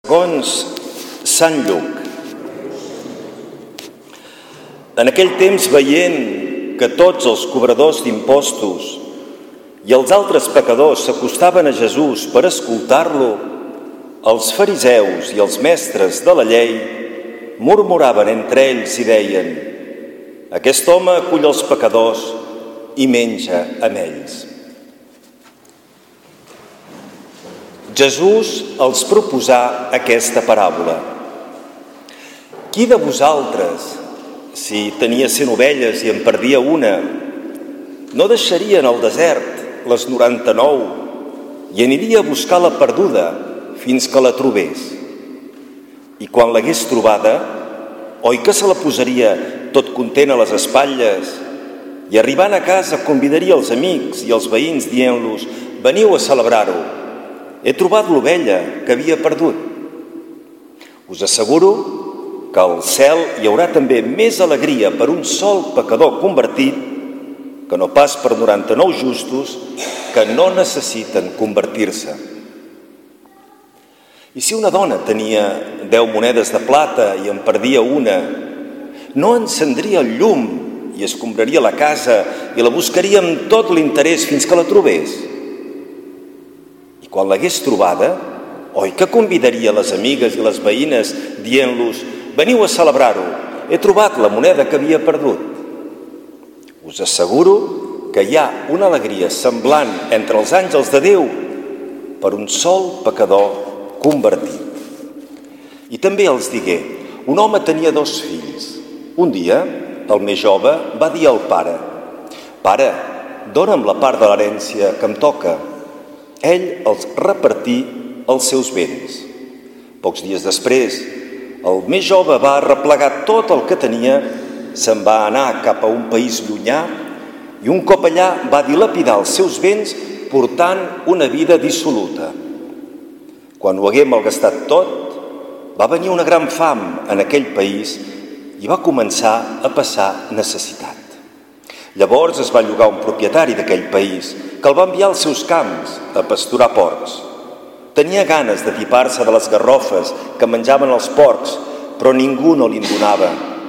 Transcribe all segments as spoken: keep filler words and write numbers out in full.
Segons Sant Lluc. En aquell temps, veient que tots els cobradors d'impostos i els altres pecadors s'acostaven a Jesús per escoltar-lo, els fariseus i els mestres de la llei murmuraven entre ells i deien: «Aquest home acull els pecadors i menja amb ells». Jesús els proposà aquesta paràbola. Qui de vosaltres, si tenia cent ovelles i en perdia una, no deixaria en el desert les noranta-nou i aniria a buscar la perduda fins que la trobés? I quan l'hagués trobada, oi que se la posaria tot content a les espatlles i arribant a casa convidaria els amics i els veïns dient-los: «Veniu a celebrar-ho, he trobat l'ovella que havia perdut». Us asseguro que al cel hi haurà també més alegria per un sol pecador convertit que no pas per noranta-nou justos que no necessiten convertir-se. I si una dona tenia deu monedes de plata i en perdia una, no encendria el llum i escombraria la casa i la buscaria amb tot l'interès fins que la trobés? I quan l'hagués trobada, oi que convidaria les amigues i les veïnes dient-los: «Veniu a celebrar-ho, he trobat la moneda que havia perdut»? Us asseguro que hi ha una alegria semblant entre els àngels de Déu per un sol pecador convertit. I també els digué: un home tenia dos fills. Un dia, el més jove va dir al pare: «Pare, dona'm la part de l'herència que em toca». Ell els repartí els seus béns. Pocs dies després, el més jove va arreplegar tot el que tenia, se'n va anar cap a un país llunyà i un cop allà va dilapidar els seus béns portant una vida dissoluta. Quan ho hagué malgastat tot, va venir una gran fam en aquell país i va començar a passar necessitat. Llavors es va llogar un propietari d'aquell país que el va enviar als seus camps a pasturar porcs. Tenia ganes d'atipar-se de les garrofes que menjaven els porcs, però ningú no li'n donava.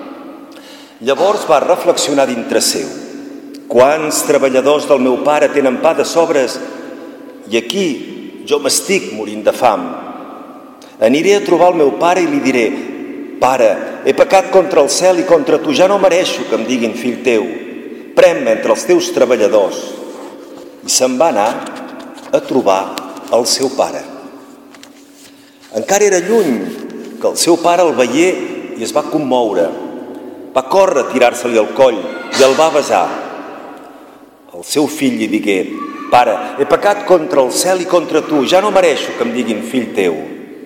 Llavors va reflexionar dintre seu: «Quants treballadors del meu pare tenen pa de sobres i aquí jo m'estic morint de fam. Aniré a trobar el meu pare i li diré: Pare, he pecat contra el cel i contra tu, ja no mereixo que em diguin fill teu. Pren-me entre els teus treballadors». I se'n va anar a trobar el seu pare. Encara era lluny que el seu pare el veié i es va commoure. Va córrer a tirar-se-li al coll i el va besar. El seu fill li digué: «Pare, he pecat contra el cel i contra tu, ja no mereixo que em diguin fill teu».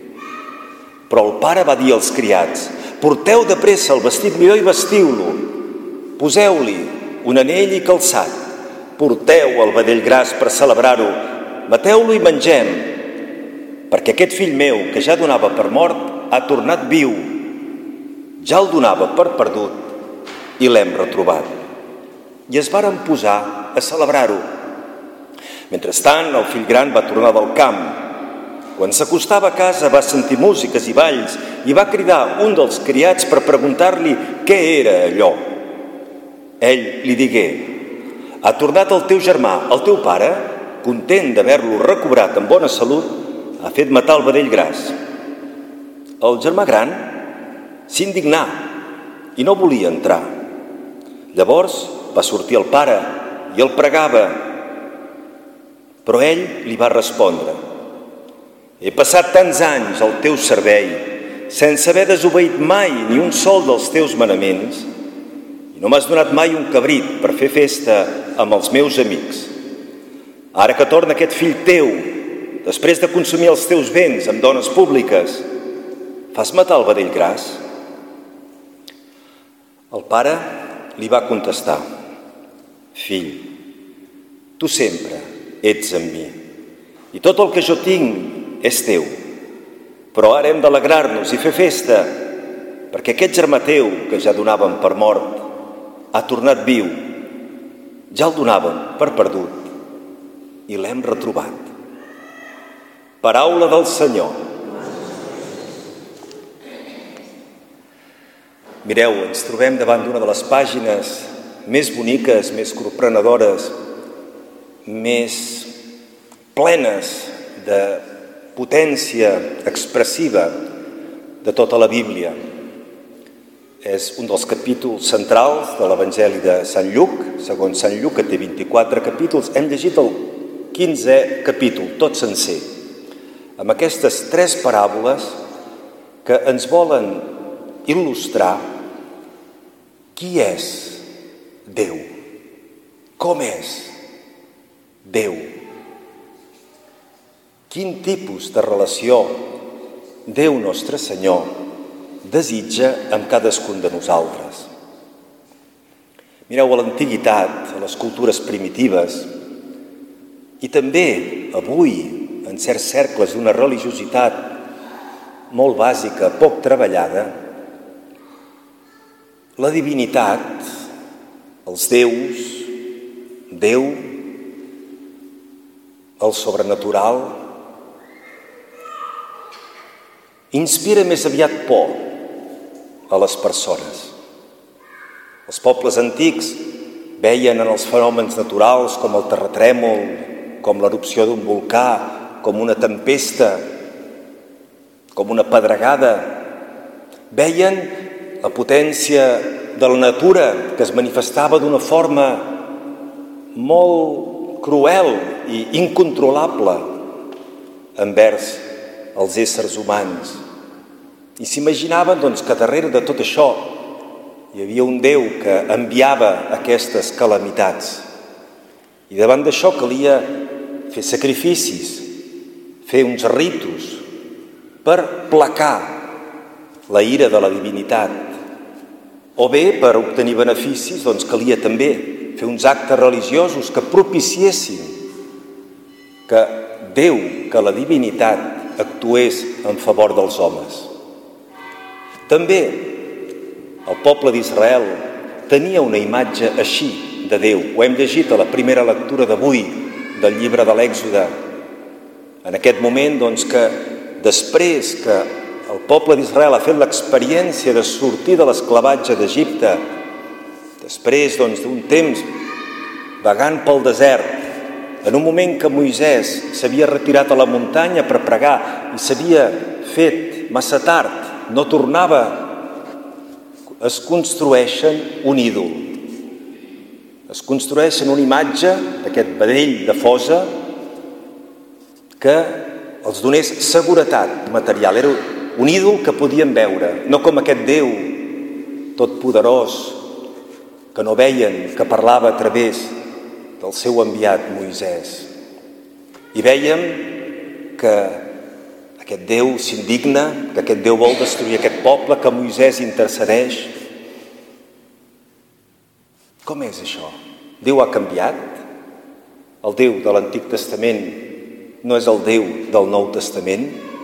Però el pare va dir als criats: «Porteu de pressa el vestit millor i vestiu-lo. Poseu-li un anell i calçat. Porteu el vedell gras per celebrar-ho. Mateu-lo i mengem, perquè aquest fill meu, que ja donava per mort, ha tornat viu. Ja el donava per perdut i l'hem retrobat». I es varen posar a celebrar-ho. Mentrestant, el fill gran va tornar del camp. Quan s'acostava a casa va sentir músiques i balls i va cridar un dels criats per preguntar-li què era allò. Ell li digué: «Ha tornat el teu germà, el teu pare, content d'haver-lo recobrat en bona salut, ha fet matar el vedell gras». El germà gran s'indignà i no volia entrar. Llavors va sortir el pare i el pregava, però ell li va respondre: «He passat tants anys al teu servei sense haver desobeït mai ni un sol dels teus manaments i no m'has donat mai un cabrit per fer festa amb els meus amics. Ara que torna aquest fill teu, després de consumir els teus béns amb dones públiques, fas matar el vedell gras?» El pare li va contestar: «Fill, tu sempre ets amb mi i tot el que jo tinc és teu. Però ara hem d'alegrar-nos i fer festa, perquè aquest germà teu, que ja donàvem per mort, ha tornat viu. Ja el donàvem per perdut i l'hem retrobat». Paraula del Senyor. Mireu, ens trobem davant d'una de les pàgines més boniques, més corprenedores, més plenes de potència expressiva de tota la Bíblia. És un dels capítols centrals de l'Evangeli de Sant Lluc. Segons Sant Lluc, que té vint-i-quatre capítols, hem llegit el quinzè capítol, tot sencer, amb aquestes tres paràboles que ens volen il·lustrar qui és Déu, com és Déu, quin tipus de relació Déu nostre Senyor desitja amb cadascun de nosaltres. Mireu, a l'antiguitat, a les cultures primitives, i també avui, en certs cercles d'una religiositat molt bàsica, poc treballada, la divinitat, els déus, Déu, el sobrenatural, inspira més aviat por a les persones. Els pobles antics veien en els fenòmens naturals com el terratrèmol, com l'erupció d'un volcà, com una tempesta, com una pedregada. Veien la potència de la natura que es manifestava d'una forma molt cruel i incontrolable envers els éssers humans. I s'imaginaven doncs, que darrere de tot això hi havia un Déu que enviava aquestes calamitats. I davant d'això calia fer sacrificis, fer uns ritus per placar la ira de la divinitat. O bé, per obtenir beneficis, doncs calia també fer uns actes religiosos que propiciessin que Déu, que la divinitat actués en favor dels homes. També el poble d'Israel tenia una imatge així de Déu. Ho hem llegit a la primera lectura d'avui del llibre de l'Èxode. En aquest moment, doncs, que després que el poble d'Israel ha fet l'experiència de sortir de l'esclavatge d'Egipte, després doncs, d'un temps vagant pel desert, en un moment que Moisès s'havia retirat a la muntanya per pregar i s'havia fet massa tard, no tornava, es construeixen un ídol. Es construeixen una imatge d'aquest vedell de fosa que els donés seguretat material. Era un ídol que podien veure, no com aquest Déu totpoderós que no veien, que parlava a través del seu enviat Moisès. I vèiem que aquest Déu s'indigna, que aquest Déu vol destruir aquest poble, que Moisès intercedeix. Com és això? Déu ha canviat? El Déu de l'Antic Testament no és el Déu del Nou Testament?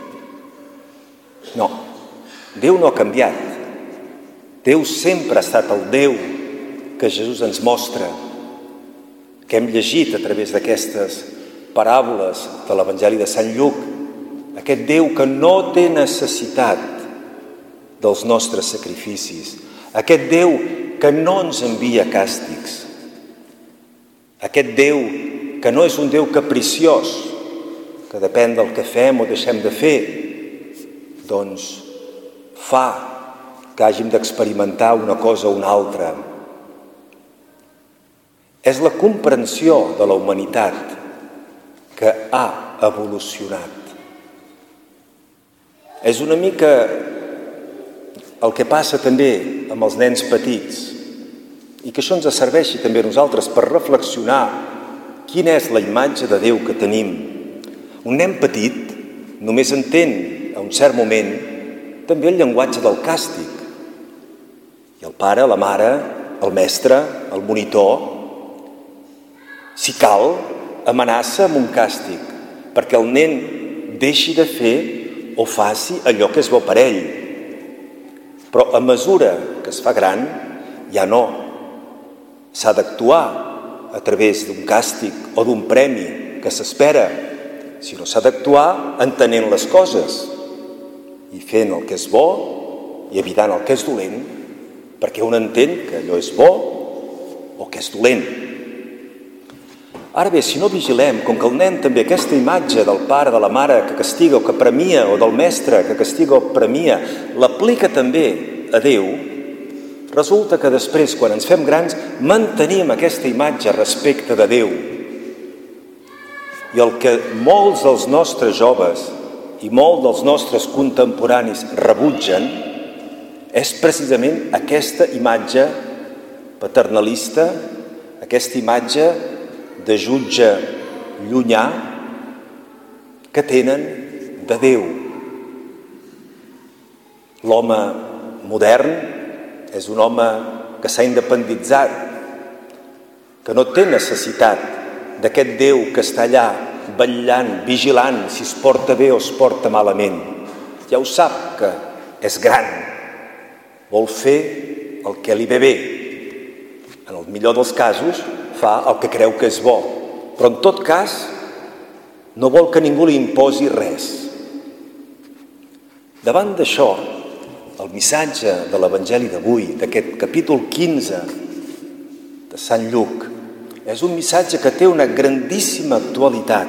No, Déu no ha canviat. Déu sempre ha estat el Déu que Jesús ens mostra, que hem llegit a través d'aquestes paràboles de l'Evangeli de Sant Lluc, aquest Déu que no té necessitat dels nostres sacrificis, aquest Déu que no ens envia càstigs, aquest Déu que no és un Déu capriciós, que depèn del que fem o deixem de fer, doncs fa que hàgim d'experimentar una cosa o una altra. És la comprensió de la humanitat que ha evolucionat. És una mica el que passa també amb els nens petits i que això ens serveixi també a nosaltres per reflexionar quina és la imatge de Déu que tenim. Un nen petit només entén a un cert moment també el llenguatge del càstig. I el pare, la mare, el mestre, el monitor, si cal, amenaça amb un càstig perquè el nen deixi de fer o faci allò que és bo per ell. Però a mesura que es fa gran, ja no. S'ha d'actuar a través d'un càstig o d'un premi que s'espera, sinó s'ha d'actuar entenent les coses i fent el que és bo i evitant el que és dolent perquè un entén que allò és bo o que és dolent. Ara bé, si no vigilem, com que el nen també aquesta imatge del pare, de la mare que castiga o que premia, o del mestre que castiga o premia, l'aplica també a Déu, resulta que després, quan ens fem grans, mantenim aquesta imatge respecte de Déu. I el que molts dels nostres joves i molts dels nostres contemporanis rebutgen és precisament aquesta imatge paternalista, aquesta imatge de jutge llunyà que tenen de Déu. L'home modern és un home que s'ha independitzat, que no té necessitat d'aquest Déu que està allà vetllant, vigilant si es porta bé o es porta malament. Ja ho sap que és gran, vol fer el que li ve bé. En el millor dels casos fa el que creu que és bo, però en tot cas no vol que ningú li imposi res. Davant d'això, el missatge de l'Evangeli d'avui, d'aquest capítol quinze de Sant Lluc, és un missatge que té una grandíssima actualitat.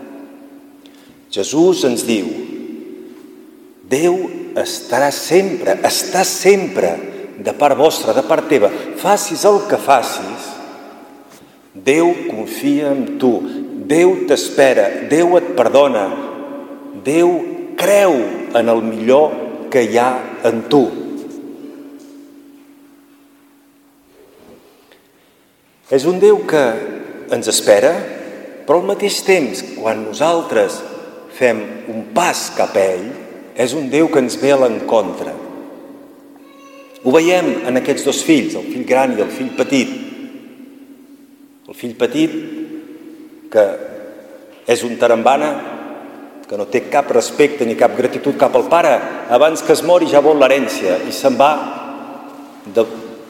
Jesús ens diu: Déu estarà sempre, està sempre de part vostra, de part teva. Facis el que facis, Déu confia en tu, Déu t'espera, Déu et perdona, Déu creu en el millor que hi ha en tu. És un Déu que ens espera, però al mateix temps, quan nosaltres fem un pas cap a ell, és un Déu que ens ve a l'encontre. Ho veiem en aquests dos fills, el fill gran i el fill petit. El fill petit, que és un tarambana, que no té cap respecte ni cap gratitud cap al pare, abans que es mori ja vol l'herència i se'n va de...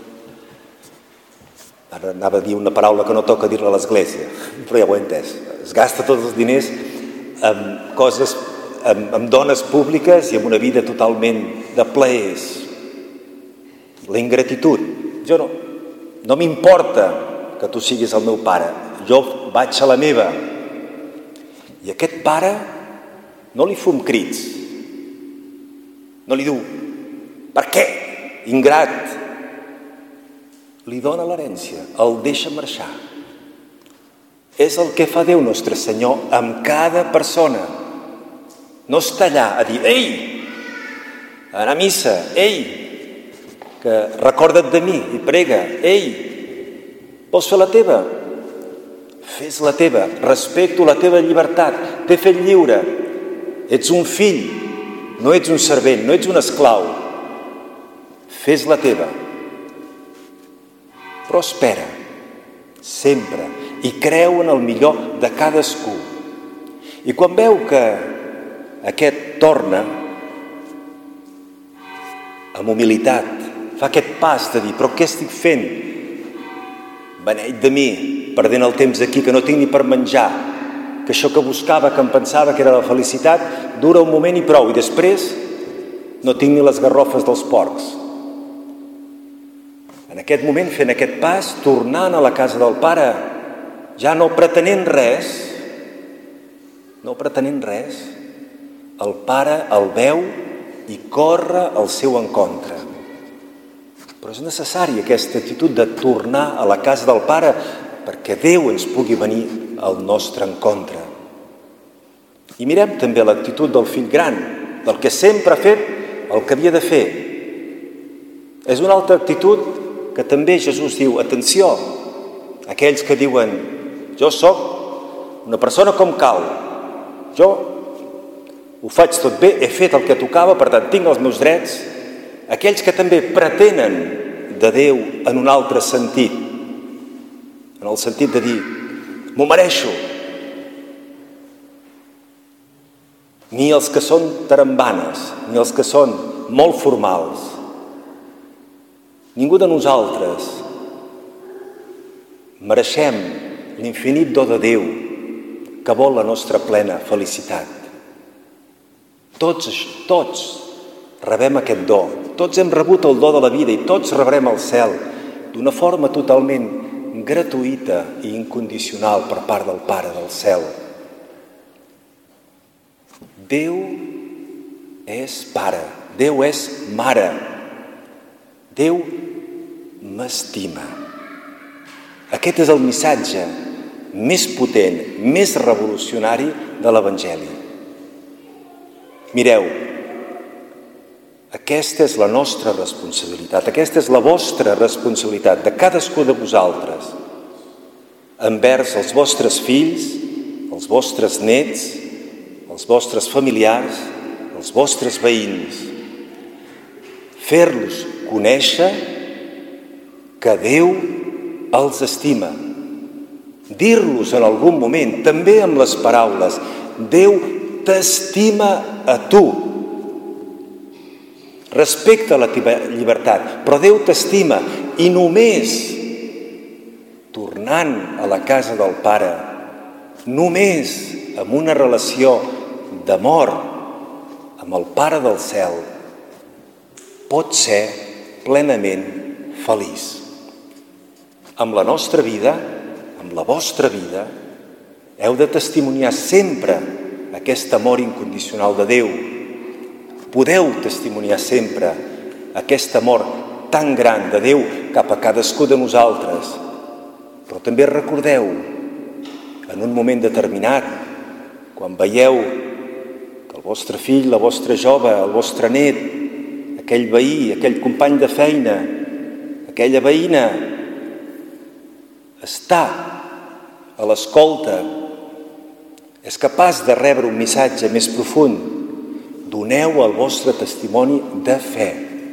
Ara anava a dir una paraula que no toca dir-la a l'església, però ja ho he entès. Es gasta tots els diners en coses, en, en dones públiques i en una vida totalment de plaers. La ingratitud. Jo no, no m'importa que tu siguis el meu pare, jo vaig a la meva. I aquest pare no li fum crits, no li diu: per què, ingrat? Li dona l'herència, el deixa marxar. És el que fa Déu nostre Senyor amb cada persona. No està allà a dir: ei, anar a missa, ei, que recorda't de mi i prega, ei, vols fer la teva? Fes la teva, respecto la teva llibertat, t'he fet lliure, ets un fill, no ets un servent, no ets un esclau. Fes la teva. Però espera, sempre, i creu en el millor de cadascú. I quan veu que aquest torna, amb humilitat, fa aquest pas de dir: però què estic fent? Beneit de mi, perdent el temps aquí, que no tinc ni per menjar, que això que buscava, que em pensava que era la felicitat, dura un moment i prou, i després no tinc ni les garrofes dels porcs. En aquest moment, fent aquest pas, tornant a la casa del pare, ja no pretenent res, no pretenent res, el pare el veu i corre al seu encontre. Però és necessària aquesta actitud de tornar a la casa del pare perquè Déu ens pugui venir al nostre encontre. I mirem també l'actitud del fill gran, del que sempre ha fet el que havia de fer. És una altra actitud que també Jesús diu: atenció, aquells que diuen: jo sóc una persona com cal, jo ho faig tot bé, he fet el que tocava, per tant tinc els meus drets. Aquells que també pretenen de Déu en un altre sentit, en el sentit de dir: m'ho mereixo. Ni els que són tarambanes, ni els que són molt formals. Ningú de nosaltres mereixem l'infinit do de Déu que vol la nostra plena felicitat. Tots, tots rebem aquest do. Tots hem rebut el do de la vida i tots rebrem el cel d'una forma totalment gratuïta i incondicional per part del Pare del cel. Déu és Pare, Déu és Mare, Déu m'estima. Aquest és el missatge més potent, més revolucionari de l'Evangeli. Mireu, aquesta és la nostra responsabilitat, aquesta és la vostra responsabilitat, de cadascú de vosaltres, envers els vostres fills, els vostres nets, els vostres familiars, els vostres veïns. Fer-los conèixer que Déu els estima. Dir-los en algun moment, també amb les paraules, Déu t'estima a tu. Respecta la teva llibertat, però Déu t'estima i només tornant a la casa del Pare, només amb una relació d'amor amb el Pare del cel, pot ser plenament feliç. Amb la nostra vida, amb la vostra vida, heu de testimoniar sempre aquest amor incondicional de Déu. Podeu testimoniar sempre aquest amor tan gran de Déu cap a cadascú de nosaltres. Però també recordeu, en un moment determinat, quan veieu que el vostre fill, la vostra jove, el vostre net, aquell veí, aquell company de feina, aquella veïna, està a l'escolta, és capaç de rebre un missatge més profund, doneu el vostre testimoni de fe.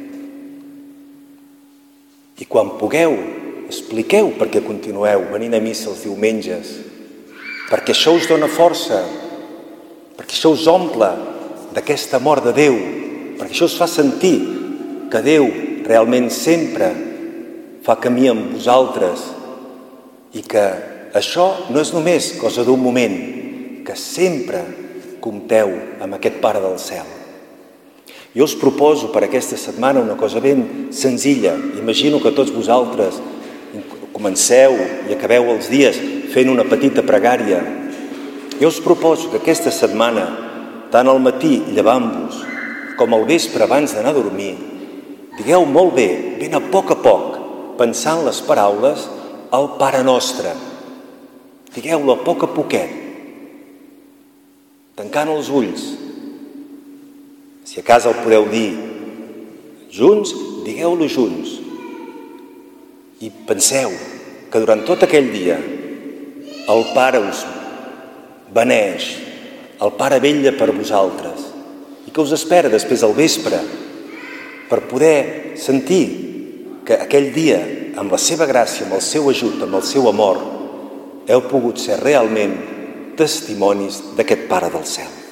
I quan pugueu, expliqueu per què continueu venint a missa els diumenges, perquè això us dona força, perquè això us omple d'aquest amor de Déu, perquè això us fa sentir que Déu realment sempre fa camí amb vosaltres i que això no és només cosa d'un moment, que sempre compteu amb aquest Pare del cel. Jo us proposo per aquesta setmana una cosa ben senzilla. Imagino que tots vosaltres comenceu i acabeu els dies fent una petita pregària. Jo us proposo que aquesta setmana, tant al matí llevant-vos com al vespre abans d'anar a dormir, digueu molt bé, ben a poc a poc, pensant les paraules al Pare Nostre. Digueu-lo a poc a poquet, tancant els ulls. Si a casa el podeu dir junts, digueu-lo junts. I penseu que durant tot aquell dia el Pare us beneix, el Pare vetlla per vosaltres i que us espera després al vespre per poder sentir que aquell dia, amb la seva gràcia, amb el seu ajut, amb el seu amor, heu pogut ser realment testimonis d'aquest Pare del cel.